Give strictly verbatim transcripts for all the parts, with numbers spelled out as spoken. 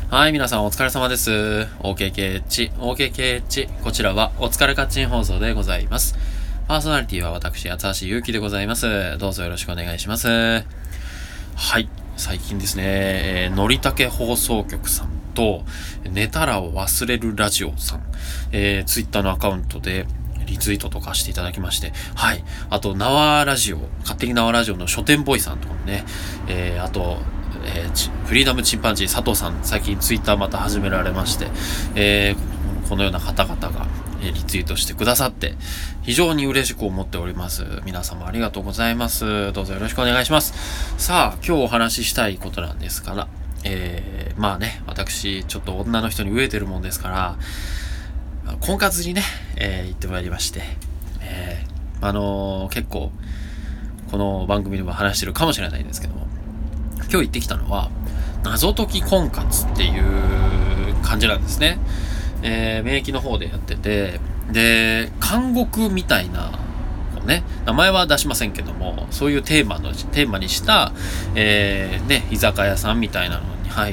はい、皆さんお疲れ様です。オーケーケーエイチ、オーケーケーエイチ、こちらはお疲れカッチン放送でございます。パーソナリティは私、八橋ゆうきでございます。どうぞよろしくお願いします。はい、最近ですね、えー、のりたけ放送局さんと、寝たらを忘れるラジオさん、えー、ツイッターのアカウントで、リツイートとかしていただきまして、はい。あと、縄ラジオ、勝手に縄ラジオの書店ボーイさんとかもね、えー、あと、えー、フリーダムチンパンジー佐藤さん、最近ツイッターまた始められまして、えー、このような方々が、えー、リツイートしてくださって、非常に嬉しく思っております。皆様ありがとうございます。どうぞよろしくお願いします。さあ、今日お話ししたいことなんですから、えー、まあね、私、ちょっと女の人に飢えてるもんですから、婚活にね、えー、行ってまいりまして、えー、あのー、結構、この番組でも話してるかもしれないんですけども、今日行ってきたのは、謎解き婚活っていう感じなんですね。えー、免疫の方でやってて、で、監獄みたいな、こうね、名前は出しませんけども、そういうテーマの、テーマにした、えー、ね、居酒屋さんみたいなのに入って、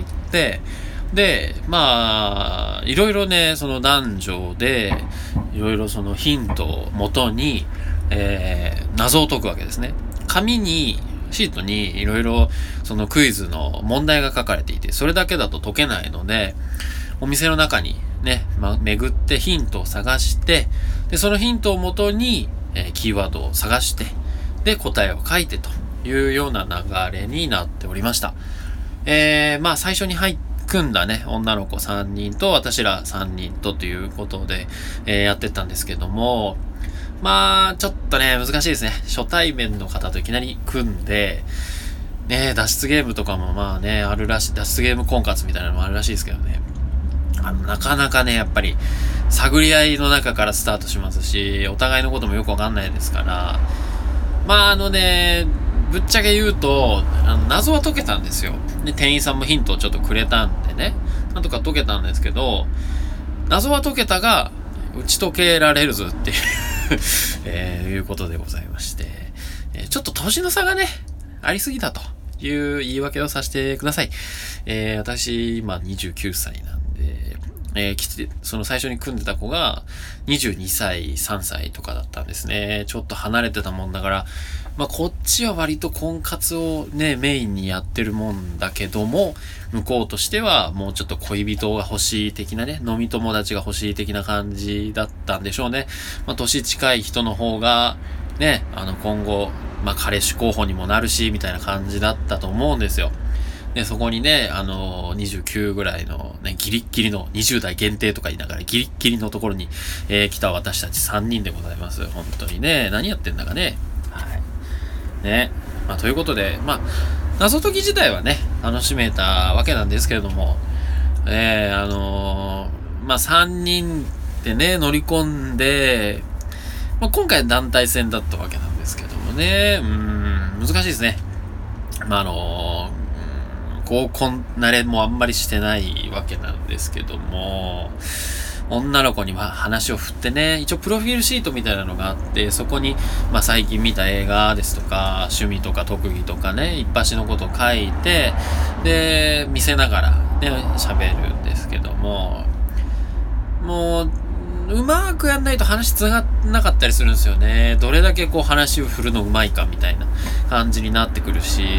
で、まあ、いろいろね、その男女で、いろいろそのヒントをもとに、えー、謎を解くわけですね。紙に、シートにいろいろそのクイズの問題が書かれていて、それだけだと解けないので、お店の中にね、ま、巡ってヒントを探して、で、そのヒントをもとに、えー、キーワードを探して、で、答えを書いてというような流れになっておりました。えー、まあ最初に入って組んだね、女の子さんにんと私らさんにんとということで、えー、やってったんですけども、まあ、ちょっとね、難しいですね。初対面の方といきなり組んで、ね、脱出ゲームとかもまあね、あるらしい、脱出ゲーム婚活みたいなのもあるらしいですけどね。あの、なかなかね、やっぱり、探り合いの中からスタートしますし、お互いのこともよくわかんないですから、まああのね、ぶっちゃけ言うと、あの謎は解けたんですよ。で、店員さんもヒントをちょっとくれたんでね、なんとか解けたんですけど、謎は解けたが、打ち解けられるぞっていう、えー、いうことでございまして、えー、ちょっと年の差がね、ありすぎたという言い訳をさせてください。えー、私、今にじゅうきゅうさいなんで、えー、来て、その最初に組んでた子がにじゅうにさい、さんさいとかだったんですね。ちょっと離れてたもんだから、まあ、こっちは割と婚活をね、メインにやってるもんだけども、向こうとしてはもうちょっと恋人が欲しい的なね、飲み友達が欲しい的な感じだったんでしょうね。まあ、年近い人の方が、ね、あの、今後、まあ、彼氏候補にもなるし、みたいな感じだったと思うんですよ。で、そこにね、あの、にじゅうきゅうぐらいの、ね、ギリッギリのにじゅう代限定とか言いながら、ギリッギリのところに、えー、来た私たちさんにんでございます。本当にね、何やってんだかね。はい。ね。まあ、ということで、まあ、謎解き自体はね、楽しめたわけなんですけれども、えー、あのー、まあ、さんにんでね、乗り込んで、まあ、今回団体戦だったわけなんですけどもね、うーん、難しいですね。まあ、あのー、合コン慣れもあんまりしてないわけなんですけども、女の子には話を振ってね、一応プロフィールシートみたいなのがあって、そこに、まあ最近見た映画ですとか、趣味とか特技とかね、一発のことを書いて、で、見せながらね、喋るんですけども、もう、うまくやんないと話つながんなかったりするんですよね。どれだけこう話を振るのうまいかみたいな感じになってくるし、うん、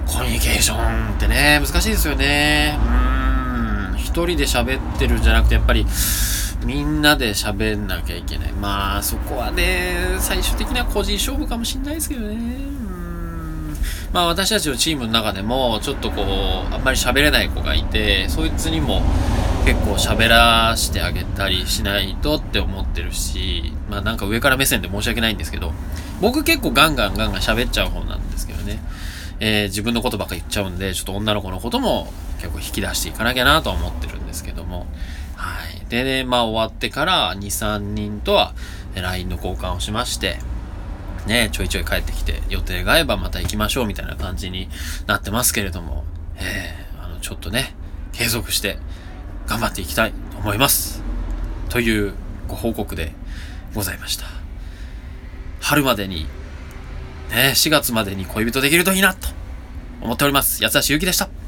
コミュニケーションってね、難しいですよね。うん一人で喋ってるんじゃなくて、やっぱりみんなで喋んなきゃいけない。まあそこはね、最終的には個人勝負かもしれないですけどね。うーんまあ私たちのチームの中でもちょっとこうあんまり喋れない子がいて、そいつにも結構喋らしてあげたりしないとって思ってるし、まあなんか上から目線で申し訳ないんですけど、僕結構ガンガンガンガン喋っちゃう方なんですけどね。えー、自分のことばっか言っちゃうんで、ちょっと女の子のことも結構引き出していかなきゃなとは思ってるんですけども。はい。でね、まあ終わってからに、さんにんとは ライン の交換をしまして、ね、ちょいちょい帰ってきて予定が合えばまた行きましょうみたいな感じになってますけれども、えー、あの、ちょっとね、継続して頑張っていきたいと思います。というご報告でございました。春までにね、しがつまでに恋人できるといいなと思っております。八橋ゆうきでした。